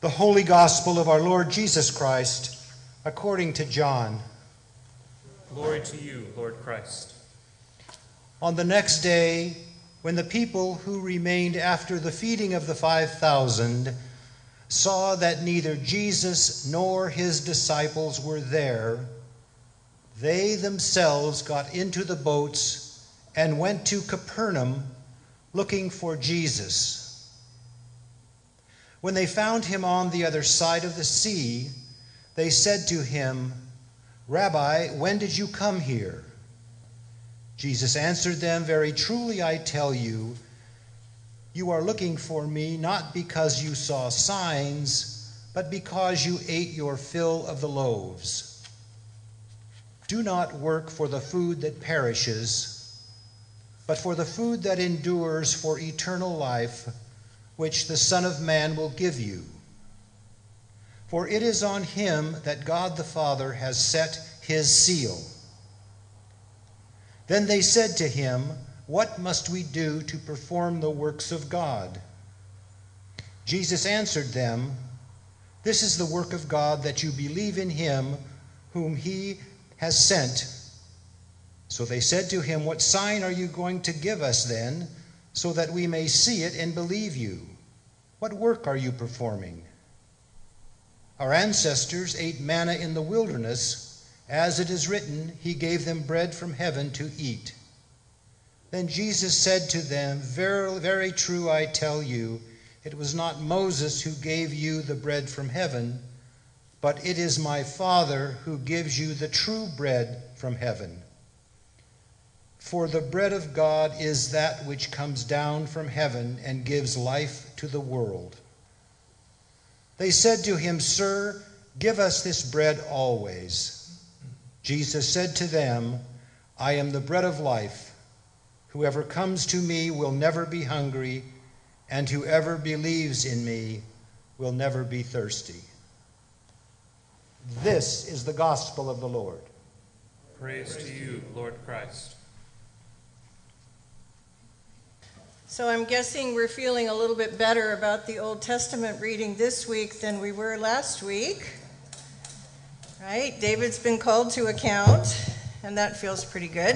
The Holy Gospel of our Lord Jesus Christ, according to John. Glory to you, Lord Christ. On the next day, when the people who remained after the feeding of the 5,000 saw that neither Jesus nor his disciples were there, they themselves got into the boats and went to Capernaum looking for Jesus. When they found him on the other side of the sea, they said to him, "Rabbi, when did you come here?" Jesus answered them, "Very truly I tell you, you are looking for me not because you saw signs, but because you ate your fill of the loaves. Do not work for the food that perishes, but for the food that endures for eternal life, which the Son of Man will give you. For it is on him that God the Father has set his seal." Then they said to him, "What must we do to perform the works of God?" Jesus answered them, "This is the work of God, that you believe in him whom he has sent." So they said to him, "What sign are you going to give us then, so that we may see it and believe you? What work are you performing?" "Our ancestors ate manna in the wilderness. As it is written, he gave them bread from heaven to eat." Then Jesus said to them, "Very, very true I tell you, it was not Moses who gave you the bread from heaven, but it is my Father who gives you the true bread from heaven. For the bread of God is that which comes down from heaven and gives life to the world." They said to him, "Sir, give us this bread always." Jesus said to them, "I am the bread of life. Whoever comes to me will never be hungry, and whoever believes in me will never be thirsty." This is the gospel of the Lord. Praise to you, Lord Christ. So I'm guessing we're feeling a little bit better about the Old Testament reading this week than we were last week. Right? David's been called to account, and that feels pretty good.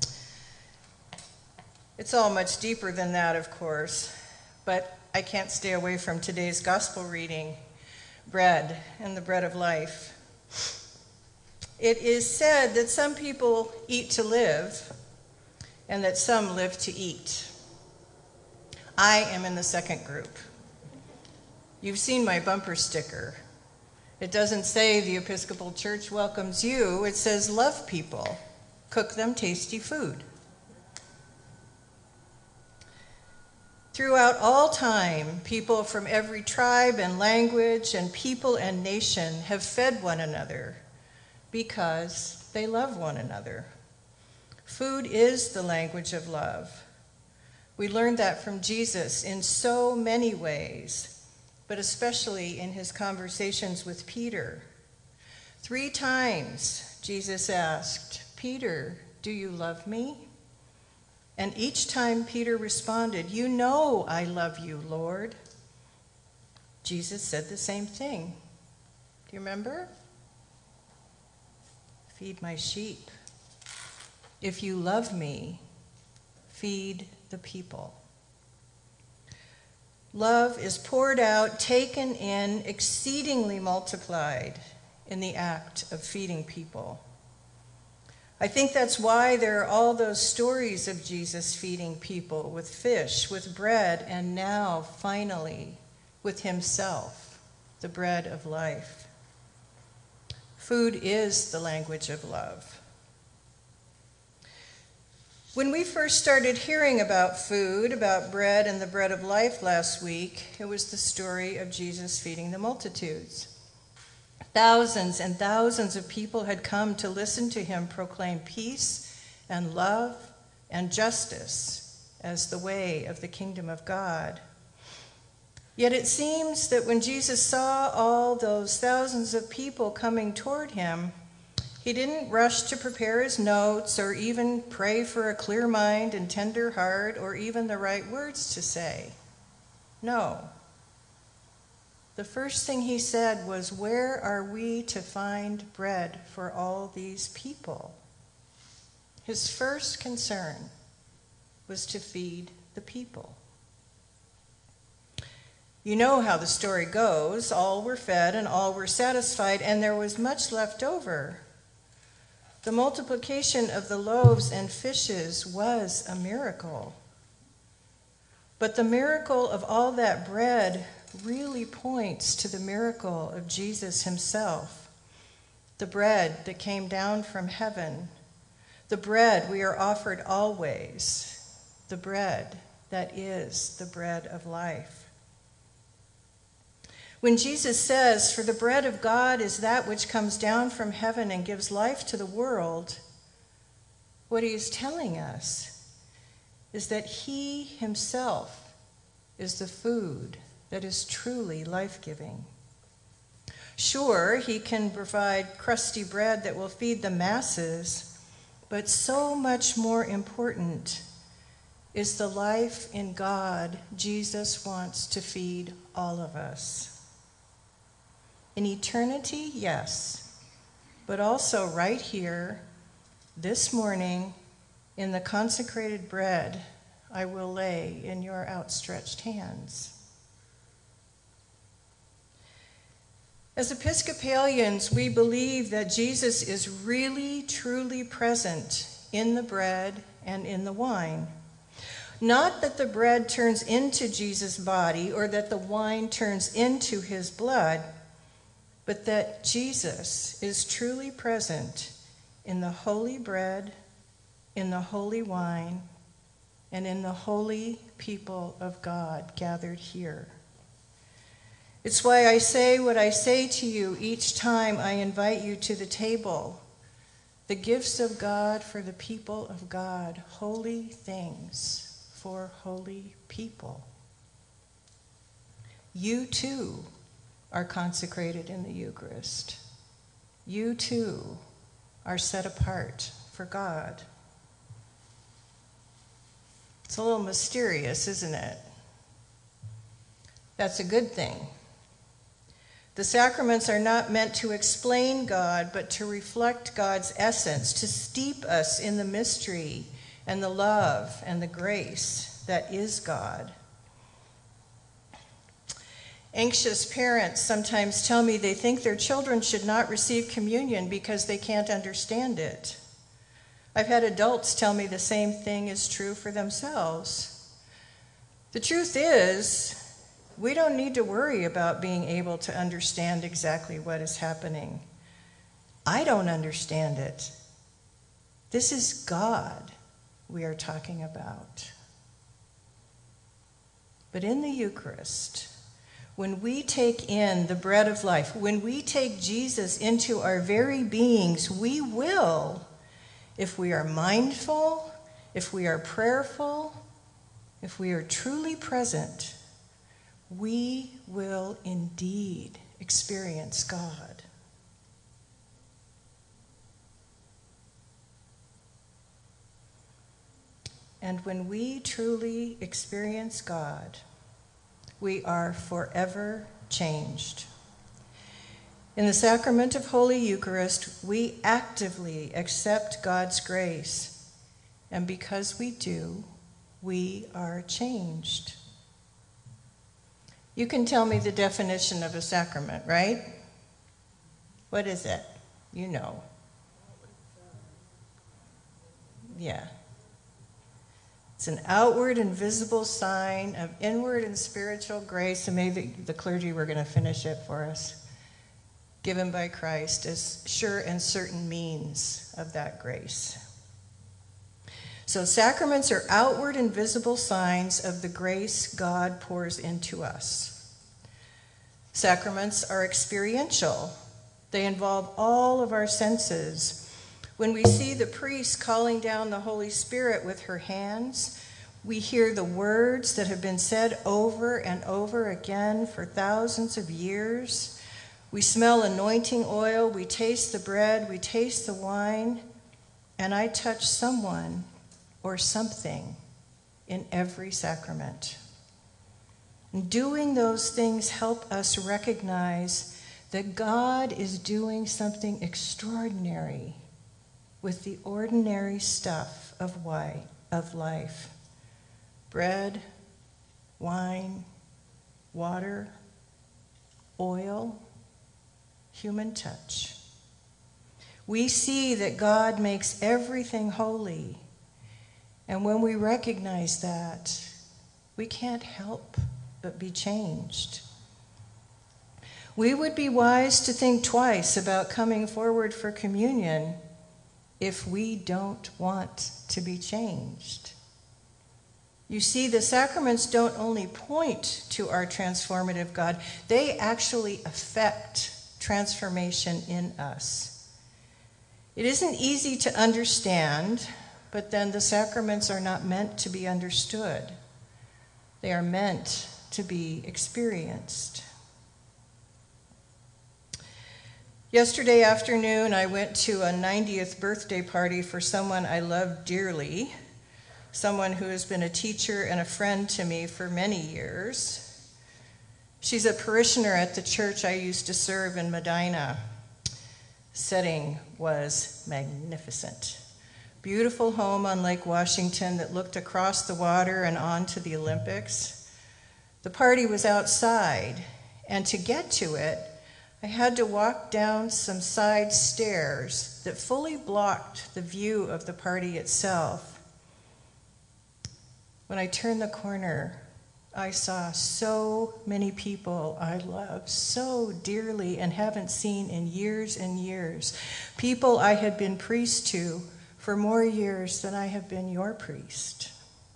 It's all much deeper than that, of course, but I can't stay away from today's gospel reading, bread and the bread of life. It is said that some people eat to live, and that some live to eat. I am in the second group. You've seen my bumper sticker. It doesn't say the Episcopal Church welcomes you. It says love people, cook them tasty food. Throughout all time, people from every tribe and language and people and nation have fed one another because they love one another. Food is the language of love. We learned that from Jesus in so many ways, but especially in his conversations with Peter. 3 times Jesus asked, "Peter, do you love me?" And each time Peter responded, "You know I love you, Lord." Jesus said the same thing. Do you remember? "Feed my sheep. If you love me, feed the people." Love is poured out, taken in, exceedingly multiplied in the act of feeding people. I think that's why there are all those stories of Jesus feeding people with fish, with bread, and now, finally, with himself, the bread of life. Food is the language of love. When we first started hearing about food, about bread and the bread of life last week, it was the story of Jesus feeding the multitudes. Thousands and thousands of people had come to listen to him proclaim peace and love and justice as the way of the kingdom of God. Yet it seems that when Jesus saw all those thousands of people coming toward him, he didn't rush to prepare his notes or even pray for a clear mind and tender heart or even the right words to say. No. the first thing he said was, "Where are we to find bread for all these people?" His first concern was to feed the people. You know how the story goes. All were fed and all were satisfied, and there was much left over. The multiplication of the loaves and fishes was a miracle. But the miracle of all that bread really points to the miracle of Jesus himself, the bread that came down from heaven, the bread we are offered always, the bread that is the bread of life. When Jesus says, "For the bread of God is that which comes down from heaven and gives life to the world," what he is telling us is that he himself is the food that is truly life-giving. Sure, he can provide crusty bread that will feed the masses, but so much more important is the life in God Jesus wants to feed all of us. In eternity, yes, but also right here, this morning, in the consecrated bread I will lay in your outstretched hands. As Episcopalians, we believe that Jesus is really, truly present in the bread and in the wine. Not that the bread turns into Jesus' body or that the wine turns into his blood, but that Jesus is truly present in the holy bread, in the holy wine, and in the holy people of God gathered here. It's why I say what I say to you each time I invite you to the table. The gifts of God for the people of God, holy things for holy people. You too are consecrated in the Eucharist. You too are set apart for God. It's a little mysterious, isn't it? That's a good thing. The sacraments are not meant to explain God, but to reflect God's essence, to steep us in the mystery and the love and the grace that is God. Anxious parents sometimes tell me they think their children should not receive communion because they can't understand it. I've had adults tell me the same thing is true for themselves. The truth is, we don't need to worry about being able to understand exactly what is happening. I don't understand it. This is God we are talking about. But in the Eucharist, when we take in the bread of life, when we take Jesus into our very beings, we will, if we are mindful, if we are prayerful, if we are truly present, we will indeed experience God. And when we truly experience God, we are forever changed. In the sacrament of Holy Eucharist, we actively accept God's grace, and because we do, we are changed. You can tell me the definition of a sacrament, right? What is it? You know. Yeah. It's an outward and visible sign of inward and spiritual grace, and maybe the clergy were going to finish it for us, given by Christ as sure and certain means of that grace. So sacraments are outward and visible signs of the grace God pours into us. Sacraments are experiential. They involve all of our senses. When we see the priest calling down the Holy Spirit with her hands, we hear the words that have been said over and over again for thousands of years. We smell anointing oil, we taste the bread, we taste the wine, and I touch someone or something in every sacrament. And doing those things help us recognize that God is doing something extraordinary with the ordinary stuff of life. Bread, wine, water, oil, human touch. We see that God makes everything holy, and when we recognize that, we can't help but be changed. We would be wise to think twice about coming forward for communion if we don't want to be changed. You see, the sacraments don't only point to our transformative God, they actually affect transformation in us. It isn't easy to understand, but then the sacraments are not meant to be understood. They are meant to be experienced. Yesterday afternoon, I went to a 90th birthday party for someone I love dearly, someone who has been a teacher and a friend to me for many years. She's a parishioner at the church I used to serve in Medina. Setting was magnificent. Beautiful home on Lake Washington that looked across the water and onto the Olympics. The party was outside, and to get to it, I had to walk down some side stairs that fully blocked the view of the party itself. When I turned the corner, I saw so many people I love so dearly and haven't seen in years and years. People I had been priest to for more years than I have been your priest.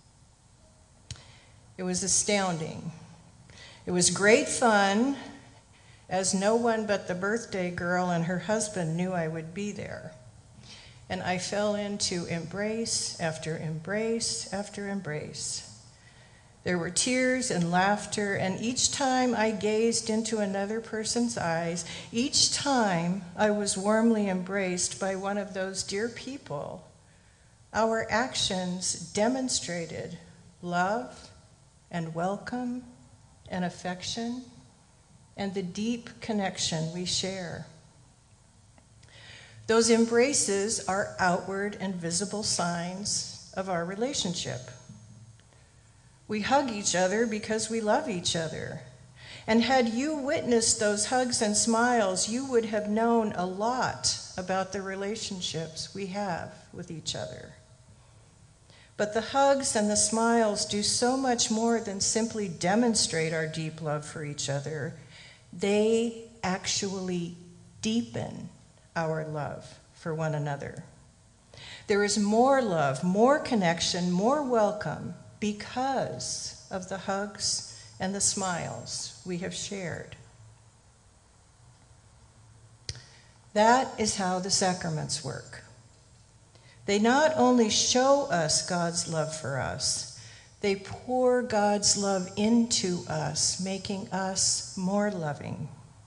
It was astounding. It was great fun, as no one but the birthday girl and her husband knew I would be there. And I fell into embrace after embrace after embrace. There were tears and laughter, and each time I gazed into another person's eyes, each time I was warmly embraced by one of those dear people, our actions demonstrated love and welcome and affection and the deep connection we share. Those embraces are outward and visible signs of our relationship. We hug each other because we love each other. And had you witnessed those hugs and smiles, you would have known a lot about the relationships we have with each other. But the hugs and the smiles do so much more than simply demonstrate our deep love for each other. They actually deepen our love for one another. There is more love, more connection, more welcome because of the hugs and the smiles we have shared. That is how the sacraments work. They not only show us God's love for us, they pour God's love into us, making us more loving.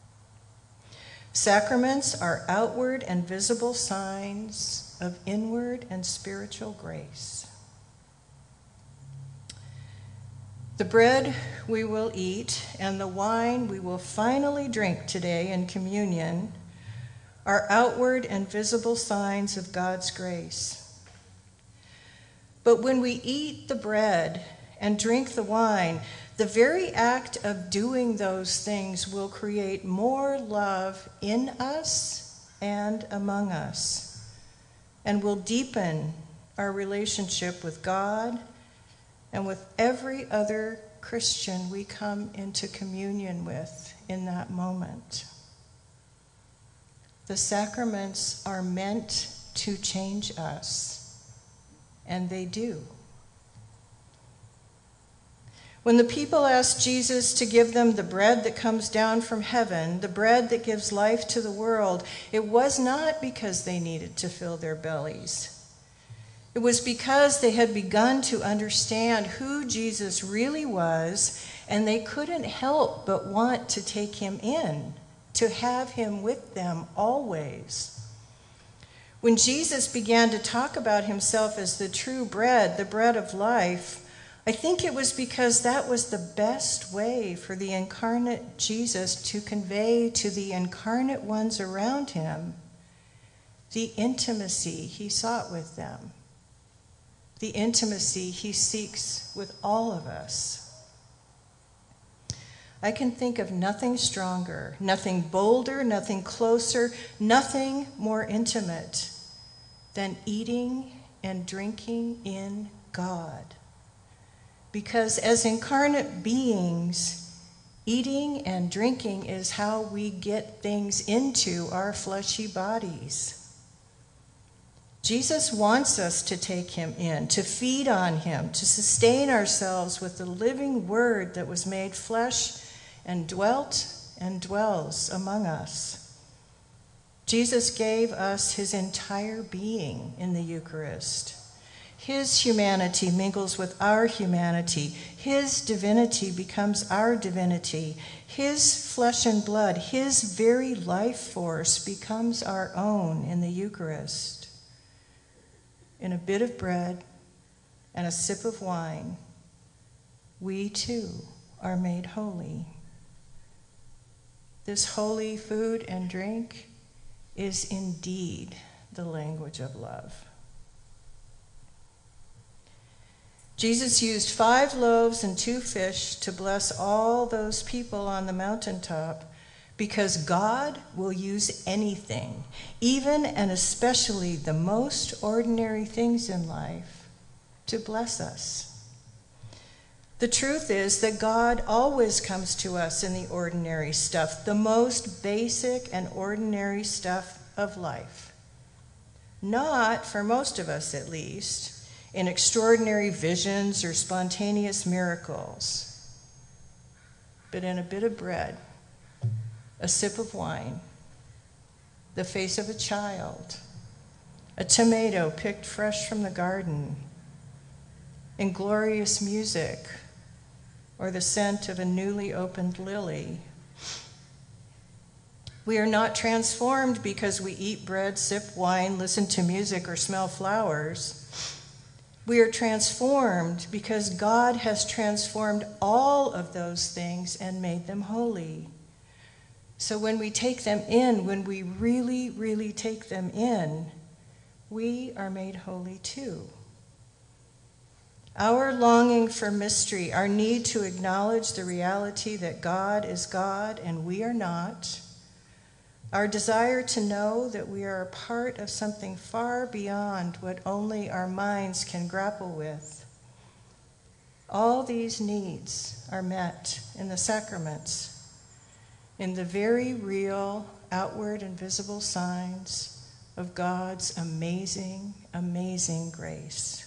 Sacraments are outward and visible signs of inward and spiritual grace. The bread we will eat and the wine we will finally drink today in communion are outward and visible signs of God's grace. But when we eat the bread and drink the wine, the very act of doing those things will create more love in us and among us, and will deepen our relationship with God and with every other Christian we come into communion with in that moment. The sacraments are meant to change us, and they do. When the people asked Jesus to give them the bread that comes down from heaven, the bread that gives life to the world, it was not because they needed to fill their bellies. It was because they had begun to understand who Jesus really was, and they couldn't help but want to take him in, to have him with them always. When Jesus began to talk about himself as the true bread, the bread of life, I think it was because that was the best way for the incarnate Jesus to convey to the incarnate ones around him the intimacy he sought with them, the intimacy he seeks with all of us. I can think of nothing stronger, nothing bolder, nothing closer, nothing more intimate than eating and drinking in God. Because as incarnate beings, eating and drinking is how we get things into our fleshy bodies. Jesus wants us to take him in, to feed on him, to sustain ourselves with the living word that was made flesh and dwelt and dwells among us. Jesus gave us his entire being in the Eucharist. His humanity mingles with our humanity. His divinity becomes our divinity. His flesh and blood, his very life force becomes our own in the Eucharist. In a bit of bread and a sip of wine, we too are made holy. This holy food and drink is indeed the language of love. Jesus used 5 loaves and 2 fish to bless all those people on the mountaintop because God will use anything, even and especially the most ordinary things in life, to bless us. The truth is that God always comes to us in the ordinary stuff, the most basic and ordinary stuff of life. Not, for most of us at least, in extraordinary visions or spontaneous miracles, but in a bit of bread, a sip of wine, the face of a child, a tomato picked fresh from the garden, in glorious music, or the scent of a newly opened lily. We are not transformed because we eat bread, sip wine, listen to music, or smell flowers. We are transformed because God has transformed all of those things and made them holy. So when we take them in, when we really, really take them in, we are made holy too. Our longing for mystery, our need to acknowledge the reality that God is God and we are not, our desire to know that we are a part of something far beyond what only our minds can grapple with, all these needs are met in the sacraments, in the very real, outward and visible signs of God's amazing, amazing grace.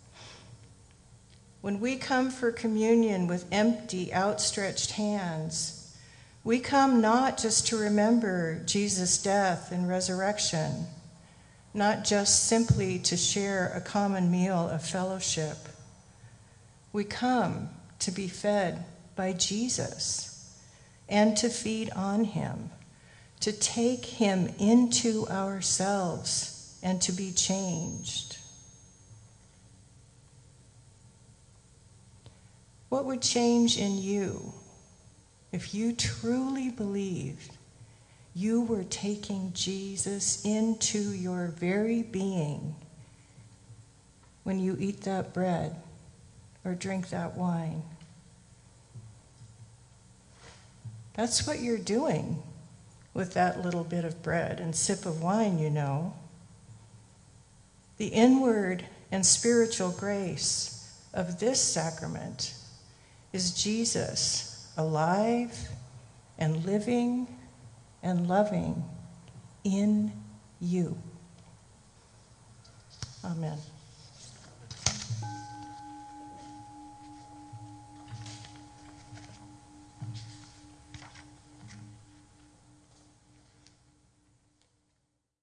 When we come for communion with empty, outstretched hands, we come not just to remember Jesus' death and resurrection, not just simply to share a common meal of fellowship. We come to be fed by Jesus and to feed on him, to take him into ourselves and to be changed. What would change in you if you truly believed you were taking Jesus into your very being when you eat that bread or drink that wine? That's what you're doing with that little bit of bread and sip of wine, you know. The inward and spiritual grace of this sacrament is Jesus alive and living and loving in you. Amen.